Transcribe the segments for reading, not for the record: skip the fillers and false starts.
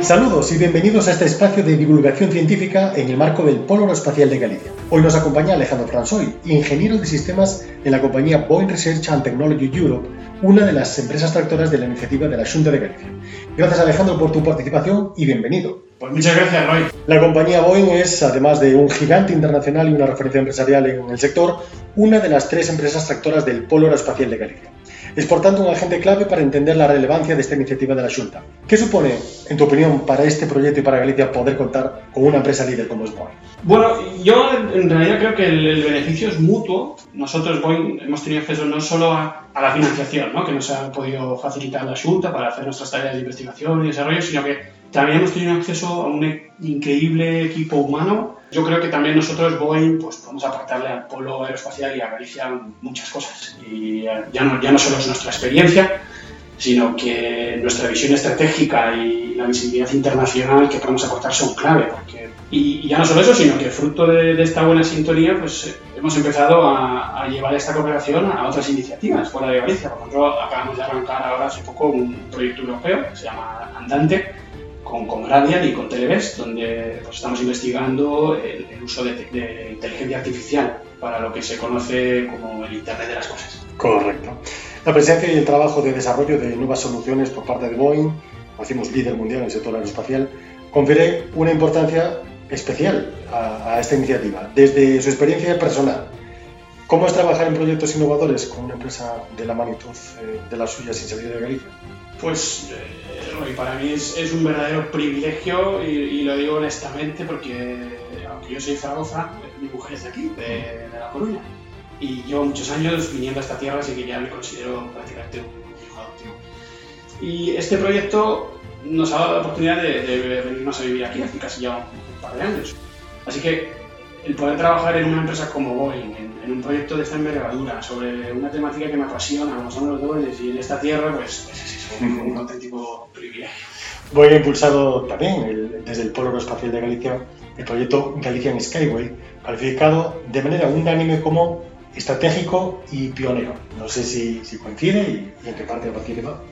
Saludos y bienvenidos a este espacio de divulgación científica en el marco del Polo Aeroespacial de Galicia. Hoy nos acompaña Alejandro Fransoy, ingeniero de sistemas en la compañía Boeing Research and Technology Europe, una de las empresas tractoras de la iniciativa de la Xunta de Galicia. Gracias, Alejandro, por tu participación y bienvenido. Pues muchas gracias, Roy. La compañía Boeing es, además de un gigante internacional y una referencia empresarial en el sector, una de las 3 empresas tractoras del Polo Aeroespacial de Galicia. Es, por tanto, un agente clave para entender la relevancia de esta iniciativa de la Xunta. ¿Qué supone, en tu opinión, para este proyecto y para Galicia poder contar con una empresa líder como es Boeing? Bueno, yo en realidad creo que el beneficio es mutuo. Nosotros, Boeing, hemos tenido acceso no solo a la financiación, ¿no?, que nos ha podido facilitar la Xunta para hacer nuestras tareas de investigación y desarrollo, sino que también hemos tenido acceso a un increíble equipo humano. Yo creo que también nosotros, Boeing, pues podemos aportarle al Polo Aeroespacial y a Galicia muchas cosas. Y ya no solo es nuestra experiencia, sino que nuestra visión estratégica y la visibilidad internacional que podemos aportar son clave. Y ya no solo eso, sino que fruto de esta buena sintonía, pues hemos empezado a llevar esta cooperación a otras iniciativas fuera de Galicia. Por ejemplo, acabamos de arrancar ahora hace poco un proyecto europeo que se llama Andante, con Gradian y con Televest, donde pues, estamos investigando el uso de inteligencia artificial para lo que se conoce como el Internet de las Cosas. Correcto. La presencia y el trabajo de desarrollo de nuevas soluciones por parte de Boeing, como decimos líder mundial en el sector aeroespacial, confiere una importancia especial a esta iniciativa, desde su experiencia personal. ¿Cómo es trabajar en proyectos innovadores con una empresa de la magnitud de la suya sin salir de Galicia? Pues para mí es un verdadero privilegio y lo digo honestamente porque, aunque yo soy de Zaragoza, mi mujer es de aquí, de La Coruña. Y llevo muchos años viniendo a esta tierra, así que ya me considero prácticamente un hijo adoptivo. Y este proyecto nos ha dado la oportunidad de venirnos a vivir aquí hace casi ya un par de años. Así que el poder trabajar en una empresa como Boeing, en un proyecto de esta envergadura, sobre una temática que me apasiona, como son los drones, y en esta tierra, pues es un auténtico privilegio. Boeing ha impulsado también, desde el Polo Aeroespacial de Galicia, el proyecto Galician Skyway, calificado de manera unánime como estratégico y pionero. No sé si coincide y en qué parte ha participado.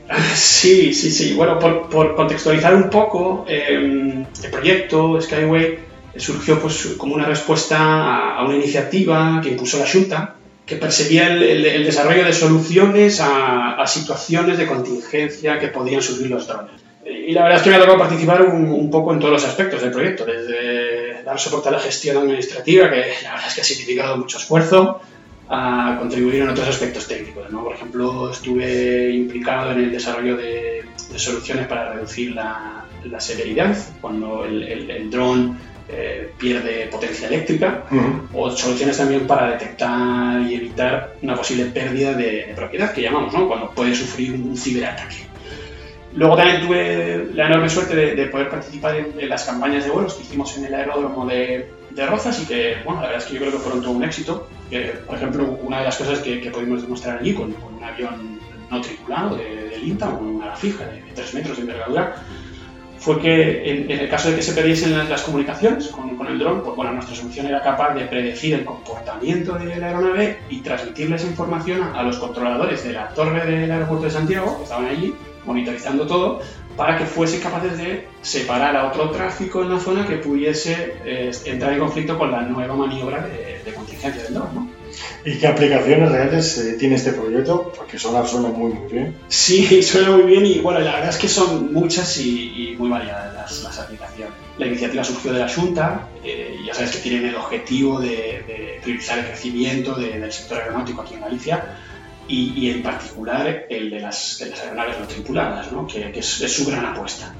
Sí. Bueno, por contextualizar un poco, el proyecto Skyway surgió pues, como una respuesta a una iniciativa que impulsó la Xunta, que perseguía el desarrollo de soluciones a situaciones de contingencia que podían sufrir los drones. Y la verdad es que me ha tocado participar un poco en todos los aspectos del proyecto, desde dar soporte a la gestión administrativa, que la verdad es que ha significado mucho esfuerzo, a contribuir en otros aspectos técnicos, ¿no? Por ejemplo, estuve implicado en el desarrollo de soluciones para reducir la severidad cuando el dron pierde potencia eléctrica, o soluciones también para detectar y evitar una posible pérdida de propiedad, que llamamos, ¿no?, cuando puede sufrir un ciberataque. Luego también tuve la enorme suerte de poder participar en las campañas de vuelos que hicimos en el aeródromo de Rozas y que, bueno, la verdad es que yo creo que fueron todo un éxito. Por ejemplo, una de las cosas que pudimos demostrar allí con un avión no tripulado del INTA, una ala fija de 3 metros de envergadura, fue que en el caso de que se perdiesen las comunicaciones con el dron, pues bueno, nuestra solución era capaz de predecir el comportamiento de la aeronave y transmitirles información a los controladores de la torre del aeropuerto de Santiago, que estaban allí monitorizando todo, para que fuesen capaces de separar a otro tráfico en la zona que pudiese entrar en conflicto con la nueva maniobra de contingencia del dron, ¿no? ¿Y qué aplicaciones reales tiene este proyecto? Porque suena muy bien. Sí, suena muy bien y bueno, la verdad es que son muchas y muy variadas las aplicaciones. La iniciativa surgió de la Xunta, ya sabes que tienen el objetivo de priorizar el crecimiento del sector aeronáutico aquí en Galicia y en particular el de las aeronaves no tripuladas, ¿no?, que es su gran apuesta.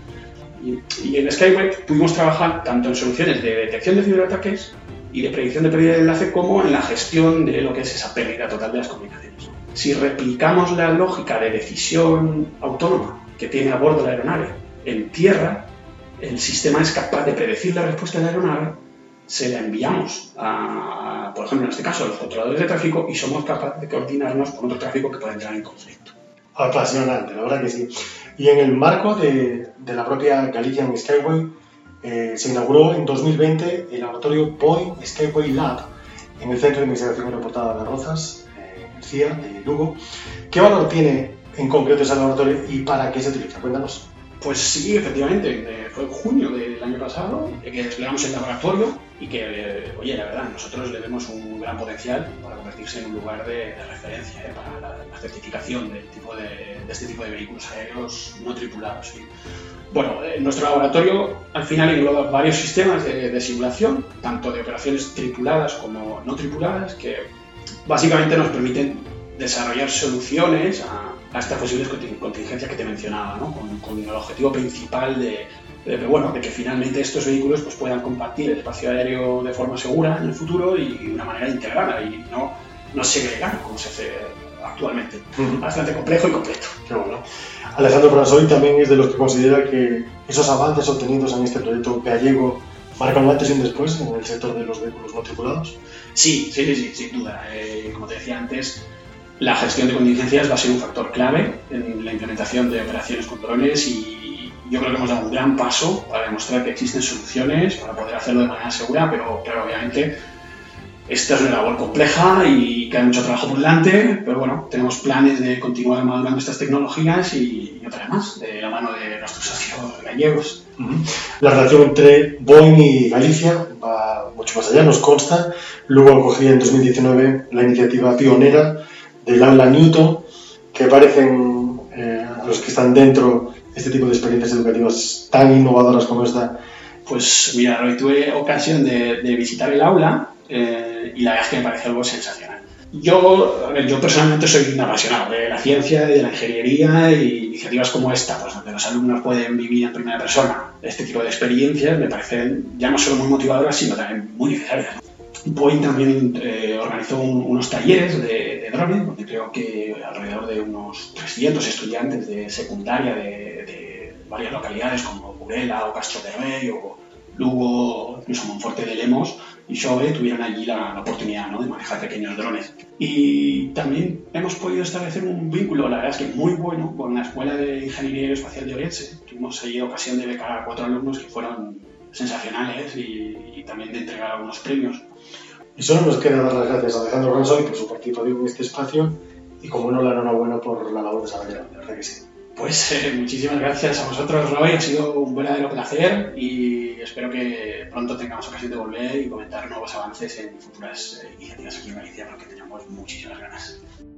Y en Skyway pudimos trabajar tanto en soluciones de detección de ciberataques y de predicción de pérdida de enlace como en la gestión de lo que es esa pérdida total de las comunicaciones. Si replicamos la lógica de decisión autónoma que tiene a bordo la aeronave en tierra, el sistema es capaz de predecir la respuesta de la aeronave, se la enviamos por ejemplo, en este caso, a los controladores de tráfico y somos capaces de coordinarnos con otro tráfico que puede entrar en conflicto. Apasionante, la verdad que sí. Y en el marco de la propia Galician Skyway, se inauguró en 2020 el laboratorio Boeing Skyway Lab en el Centro de Investigación Aeroportuaria de Rozas, CIA, de Lugo. ¿Qué valor tiene en concreto ese laboratorio y para qué se utiliza? Cuéntanos. Pues sí, efectivamente, fue en junio del año pasado que desplegamos el laboratorio y que, oye, la verdad, nosotros le vemos un gran potencial para convertirse en un lugar de referencia para la certificación de este tipo de vehículos aéreos no tripulados. Y, bueno, nuestro laboratorio al final engloba varios sistemas de simulación, tanto de operaciones tripuladas como no tripuladas, que básicamente nos permiten desarrollar soluciones a estas posibles contingencias que te mencionaba, ¿no? Con el objetivo principal de que finalmente estos vehículos pues, puedan compartir el espacio aéreo de forma segura en el futuro y de una manera integrada y no segregada como se hace actualmente. Bastante complejo y completo. Qué bueno. Alejandro Fransoy también es de los que considera que esos avances obtenidos en este proyecto gallego marcan un antes y un después en el sector de los vehículos no tripulados. Sí, sin duda. Como te decía antes, la gestión de contingencias va a ser un factor clave en la implementación de operaciones con drones y yo creo que hemos dado un gran paso para demostrar que existen soluciones para poder hacerlo de manera segura, pero claro, obviamente esta es una labor compleja y que hay mucho trabajo por delante, pero bueno, tenemos planes de continuar madurando estas tecnologías y otra más, de la mano de nuestros socios gallegos. La relación entre Boeing y Galicia va mucho más allá, nos consta. Luego acogía en 2019 la iniciativa pionera del Aula Newton, que parecen a los que están dentro este tipo de experiencias educativas tan innovadoras como esta. Pues mira, Roy, tuve ocasión de visitar el aula y la verdad es que me parece algo sensacional. Yo personalmente soy un apasionado de la ciencia, de la ingeniería y iniciativas como esta, pues, donde los alumnos pueden vivir en primera persona este tipo de experiencias, me parecen ya no solo muy motivadoras, sino también muy necesarias. Boeing también organizó unos talleres de drones, donde creo que alrededor de unos 300 estudiantes de secundaria de varias localidades como Burela o Castro de Rey o Lugo, incluso Monforte de Lemos y Xove tuvieron allí la oportunidad, ¿no?, de manejar pequeños drones. Y también hemos podido establecer un vínculo, la verdad es que muy bueno, con la Escuela de Ingeniería Aeroespacial de Orense. Tuvimos allí ocasión de becar a 4 alumnos que fueron sensacionales y también de entregar algunos premios. Y solo nos queda dar las gracias a Alejandro Fransoy por su participación en este espacio y, como no, la enhorabuena por la labor desarrollada, la verdad que sí. Pues muchísimas gracias a vosotros, Roy, ha sido un verdadero placer y espero que pronto tengamos ocasión de volver y comentar nuevos avances en futuras iniciativas aquí en Galicia, porque tenemos muchísimas ganas.